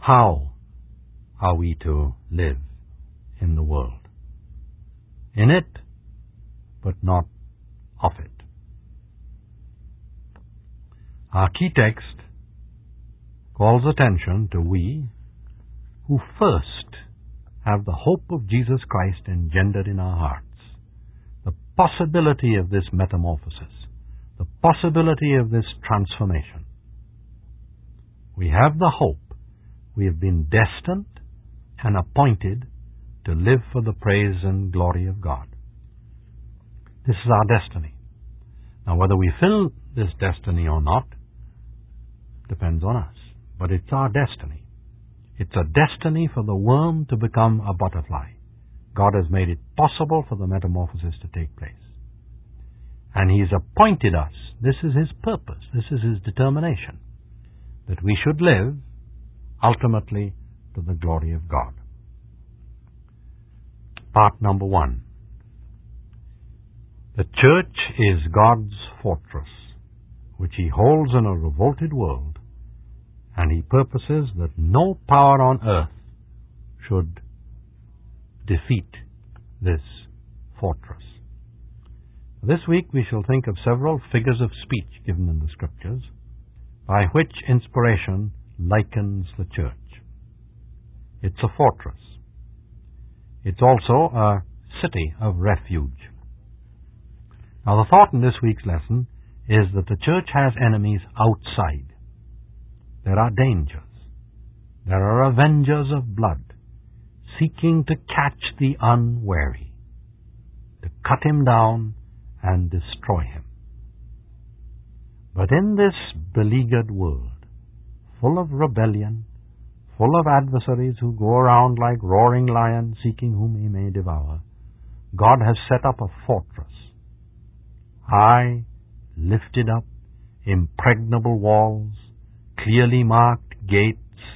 How are we to live in the world? In it, but not of it. Our key text calls attention to we who first have the hope of Jesus Christ engendered in our hearts, the possibility of this metamorphosis, the possibility of this transformation. We have the hope. We have been destined and appointed to live for the praise and glory of God. This is our destiny. Now, whether we fill this destiny or not depends on us, but it's our destiny. It's a destiny for the worm to become a butterfly. God has made it possible for the metamorphosis to take place. And He's appointed us. This is His purpose. This is His determination, that we should live ultimately to the glory of God. Part number 1. The church is God's fortress, which He holds in a revolted world, and He purposes that no power on earth should defeat this fortress. This week we shall think of several figures of speech given in the Scriptures, by which inspiration likens the church. It's a fortress. It's also a city of refuge. Now, the thought in this week's lesson is that the church has enemies outside. There are dangers. There are avengers of blood seeking to catch the unwary, to cut him down and destroy him. But in this beleaguered world, full of rebellion, full of adversaries who go around like roaring lions seeking whom He may devour, God has set up a fortress, high, lifted up, impregnable walls, clearly marked gates,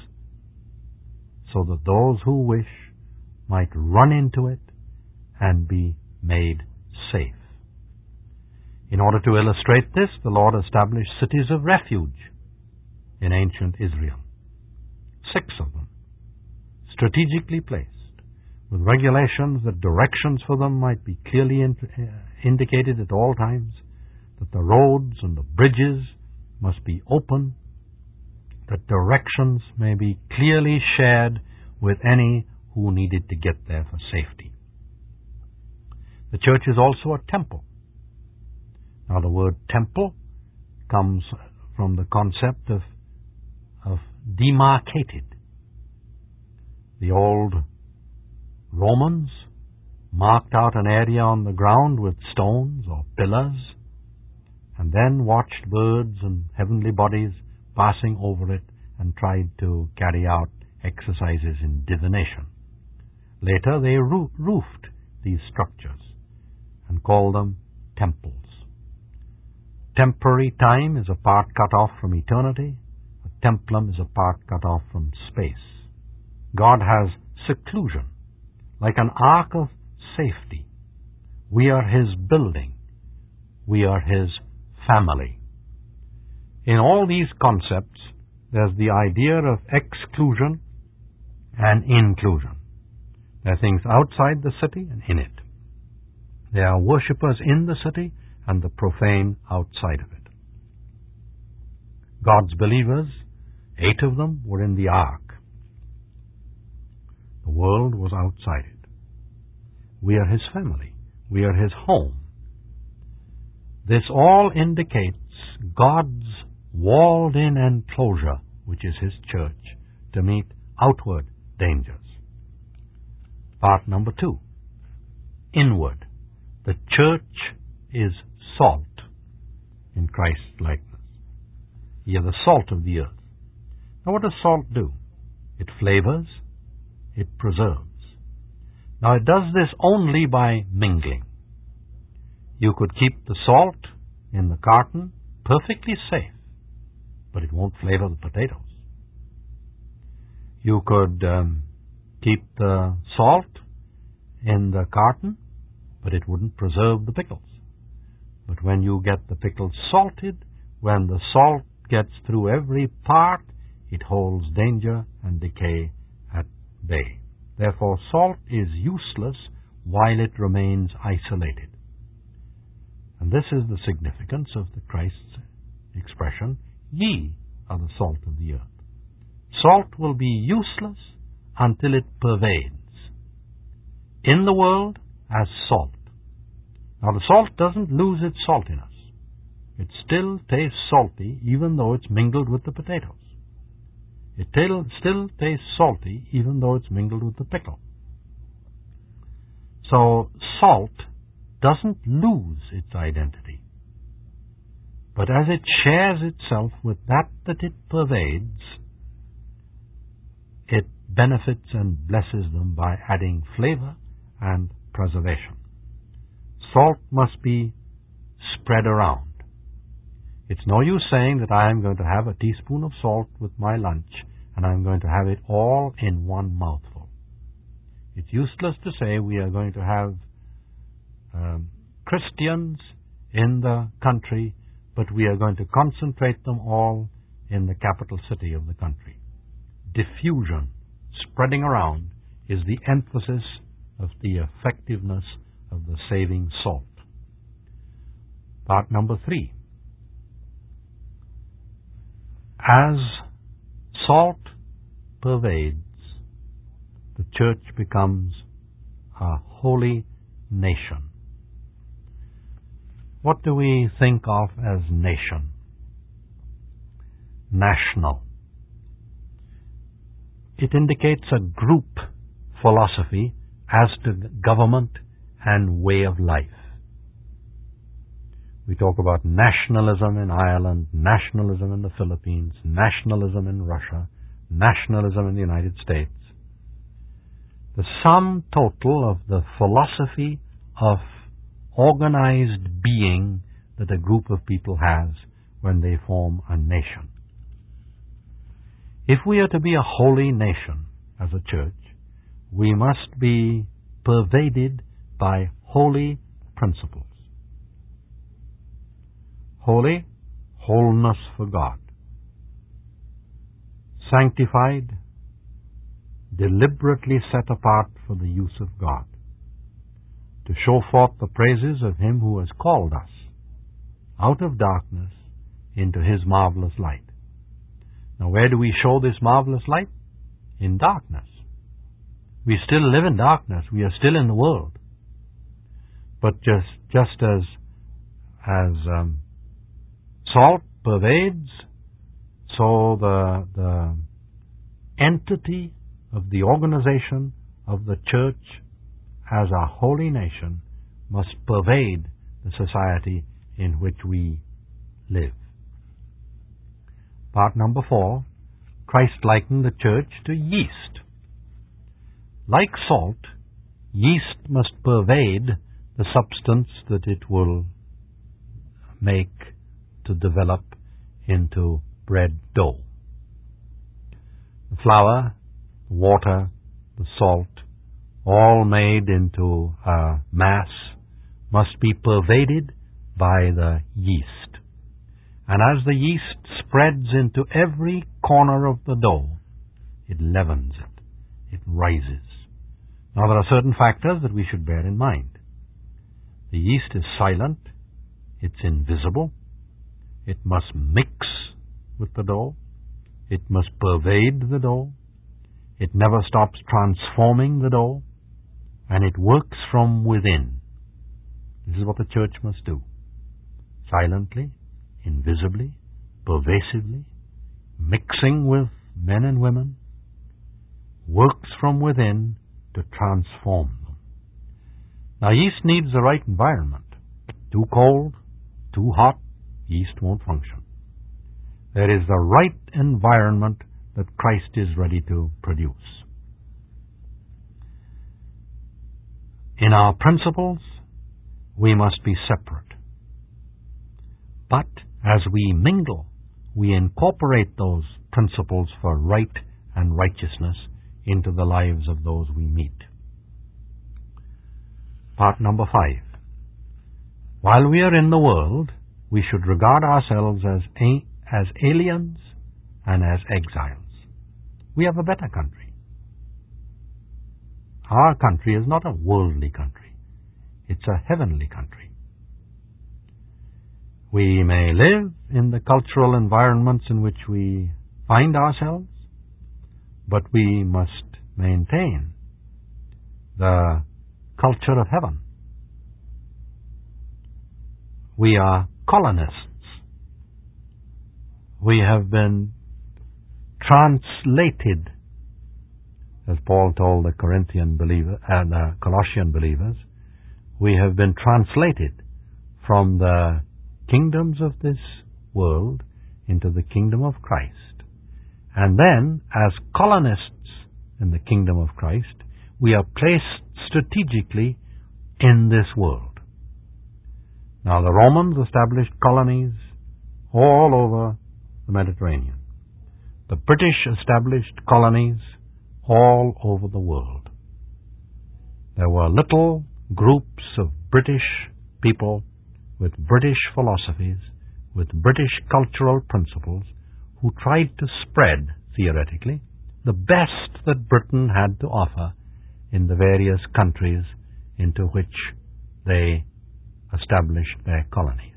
so that those who wish might run into it and be made safe. In order to illustrate this, the Lord established cities of refuge in ancient Israel. 6 of them, strategically placed, with regulations that directions for them might be clearly indicated at all times, that the roads and the bridges must be open, that directions may be clearly shared with any who needed to get there for safety. The church is also a temple. Now, the word temple comes from the concept of demarcated. The old Romans marked out an area on the ground with stones or pillars, and then watched birds and heavenly bodies passing over it and tried to carry out exercises in divination. Later they roofed these structures and called them temples. Temporary time is a part cut off from eternity. A templum is a part cut off from space. God has seclusion, like an ark of safety. We are His building. We are His family. In all these concepts, there's the idea of exclusion and inclusion. There are things outside the city and in it. There are worshippers in the city and the profane outside of it. God's believers, 8 of them, were in the ark. The world was outside it. We are His family. We are His home. This all indicates God's walled-in enclosure, which is His church, to meet outward dangers. Part number 2. Inward. The church is salt in Christ's likeness. Ye are the salt of the earth. Now, what does salt do? It flavors, it preserves. Now, it does this only by mingling. You could keep the salt in the carton perfectly safe, but it won't flavor the potatoes. You could keep the salt in the carton, but it wouldn't preserve the pickles. But when you get the pickles salted, when the salt gets through every part, it holds danger and decay at bay. Therefore, salt is useless while it remains isolated. And this is the significance of the Christ's expression, "Ye are the salt of the earth." Salt will be useless until it pervades in the world as salt. Now, the salt doesn't lose its saltiness. It still tastes salty even though it's mingled with the potatoes. It still tastes salty even though it's mingled with the pickle. So salt doesn't lose its identity. But as it shares itself with that it pervades, it benefits and blesses them by adding flavor and preservation. Salt must be spread around. It's no use saying that I am going to have a teaspoon of salt with my lunch and I'm going to have it all in one mouthful. It's useless to say we are going to have Christians in the country, but we are going to concentrate them all in the capital city of the country. Diffusion, spreading around, is the emphasis of the effectiveness of the saving salt. Part number 3. As salt pervades, the church becomes a holy nation. What do we think of as nation? National. It indicates a group philosophy as to government and way of life. We talk about nationalism in Ireland, nationalism in the Philippines, nationalism in Russia, nationalism in the United States. The sum total of the philosophy of organized being that a group of people has when they form a nation. If we are to be a holy nation as a church, we must be pervaded by holy principles. Holy, wholeness for God. Sanctified, deliberately set apart for the use of God, to show forth the praises of Him who has called us out of darkness into His marvelous light. Now, where do we show this marvelous light? In darkness. We still live in darkness. We are still in the world. But just as salt pervades, so the entity of the organization of the church as a holy nation must pervade the society in which we live. Part number 4, Christ likened the church to yeast. Like salt, yeast must pervade the substance that it will make to develop into bread dough. The flour, the water, the salt, all made into a mass, must be pervaded by the yeast. And as the yeast spreads into every corner of the dough, it leavens it, it rises. Now there are certain factors that we should bear in mind. The yeast is silent, it's invisible, it must mix with the dough, it must pervade the dough, it never stops transforming the dough, and it works from within. This is what the church must do. Silently, invisibly, pervasively, mixing with men and women, works from within to transform them. Now, yeast needs the right environment. Too cold, too hot, yeast won't function. There is the right environment that Christ is ready to produce. In our principles, we must be separate. But as we mingle, we incorporate those principles for right and righteousness into the lives of those we meet. Part number 5. While we are in the world, we should regard ourselves as aliens and as exiles. We have a better country. Our country is not a worldly country. It's a heavenly country. We may live in the cultural environments in which we find ourselves, but we must maintain the culture of heaven. We are colonists. We have been translated, as Paul told the Corinthian believer and the Colossian believers. We have been translated from the kingdoms of this world into the kingdom of Christ. And then, as colonists in the kingdom of Christ, we are placed strategically in this world. Now, the Romans established colonies all over the Mediterranean. The British established colonies all over the world. There were little groups of British people with British philosophies, with British cultural principles, who tried to spread, theoretically, the best that Britain had to offer in the various countries into which they established their colonies.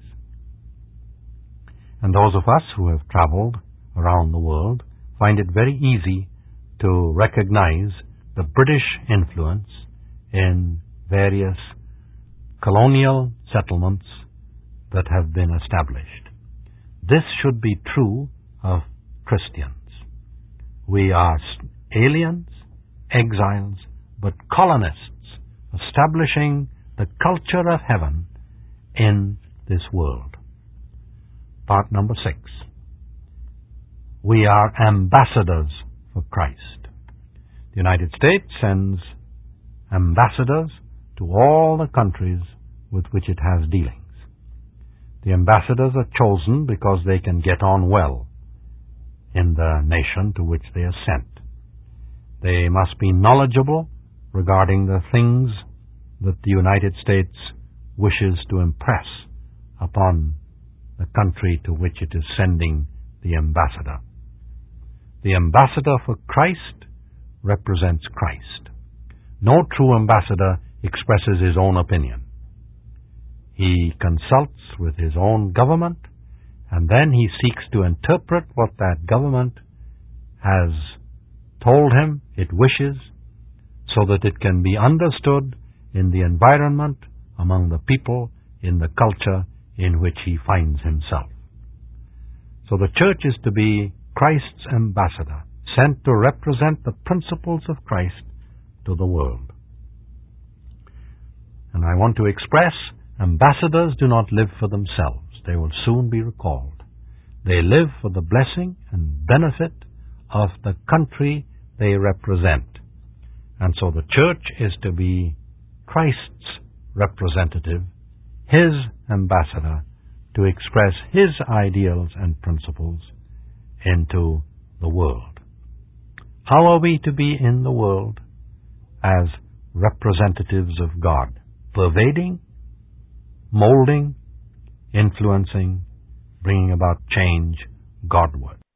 And those of us who have traveled around the world find it very easy to recognize the British influence in various colonial settlements that have been established. This should be true of Christians. We are aliens, exiles, but colonists, establishing the culture of heaven in this world. Part number 6. We are ambassadors for Christ. The United States sends ambassadors to all the countries with which it has dealings. The ambassadors are chosen because they can get on well in the nation to which they are sent. They must be knowledgeable regarding the things that the United States wishes to impress upon the country to which it is sending the ambassador. The ambassador for Christ represents Christ. No true ambassador expresses his own opinion. He consults with his own government, and then he seeks to interpret what that government has told him it wishes, so that it can be understood in the environment, among the people, in the culture in which he finds himself. So the church is to be Christ's ambassador, sent to represent the principles of Christ to the world. And I want to express, ambassadors do not live for themselves. They will soon be recalled. They live for the blessing and benefit of the country they represent. And so the church is to be Christ's representative, His ambassador, to express His ideals and principles into the world. How are we to be in the world? As representatives of God, pervading, molding, influencing, bringing about change Godward.